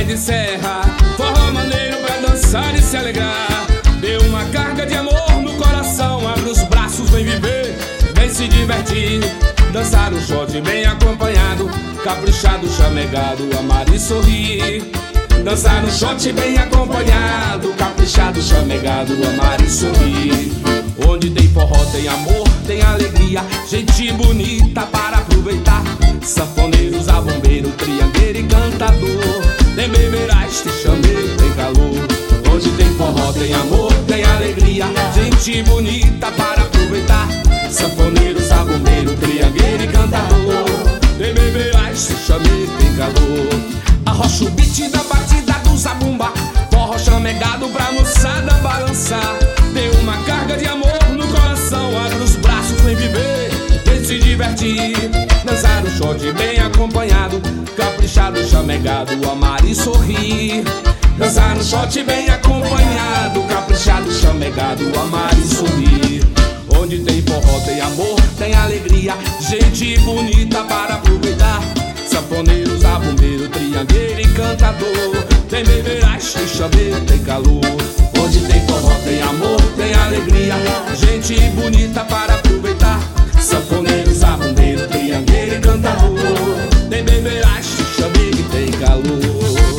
pé de serra, forró maneiro pra dançar e se alegrar. Dê uma carga de amor no coração, abre os braços, vem viver, vem se divertir. Dançar um shot bem acompanhado, caprichado, chamegado, amar e sorrir. Dançar um shot bem acompanhado, caprichado, chamegado, amar e sorrir. Onde tem forró tem amor, tem alegria, gente bonita para aproveitar. Sanfoneiros, zabumbeiro, triangueiro e cantador. Tem beberás, tem chameiro, tem calor. Onde tem forró tem amor, tem alegria, gente bonita para aproveitar. Sanfoneiros, zabumbeiro, triangueiro e cantador. Tem beberás, tem chameiro, tem calor. Arrocha o beat da batida do zabumba, forró chamegado pra moçada balançar. Tem uma carga de amor no coração, abre os braços, vem viver, vem se divertir. Dançar um shot bem acompanhado, caprichado, chamegado, amar e sorrir. Dançar um shot bem acompanhado, caprichado, chamegado, amar e sorrir. Onde tem forró tem amor, tem alegria, gente bonita para aproveitar. Sanfoneiros, zabumbeiro, triangueiro e cantador. Tem beberás, tem chameiro, tem calor. Onde tem forró tem amor, tem alegria, gente bonita para aproveitar. Sanfoneiros, zabumbeiro, triangueiro e cantador. Tem beberás, tem chameiro e tem calor.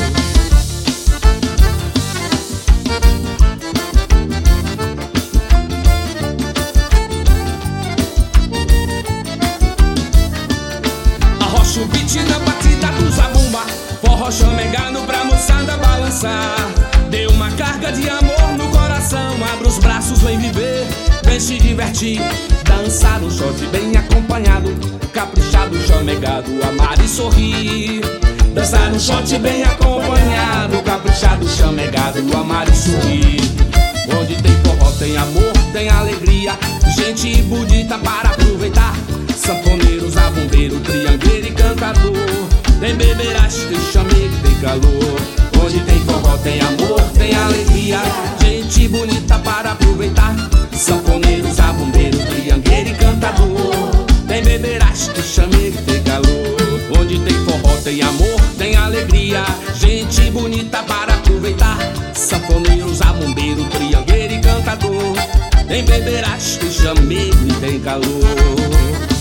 Arrocha o beat na batida do zabumba, forró chamegado pra moçada balançar. Dê uma carga de amor no coração, abre os braços, vem viver, vem se divertir. Dançar um shot bem acompanhado, caprichado, chamegado, amar e sorrir. Dançar um shot bem acompanhado, caprichado, chamegado, amar e sorrir. Onde tem forró tem amor, tem alegria, gente bonita para aproveitar. Sanfoneiros, zabumbeiro, triangueiro e cantador. Tem beberás, tem chameiro, tem calor. Onde tem forró tem amor, tem alegria, gente bonita para aproveitar. Sanfoneiros, zabumbeiro, triangueiro e cantador. Tem beberás, tem chameiro, tem calor. Onde tem forró tem amor, tem alegria, gente bonita para aproveitar. Sanfoneiros, zabumbeiro, triangueiro e cantador. Tem beberás, tem chameiro e tem calor.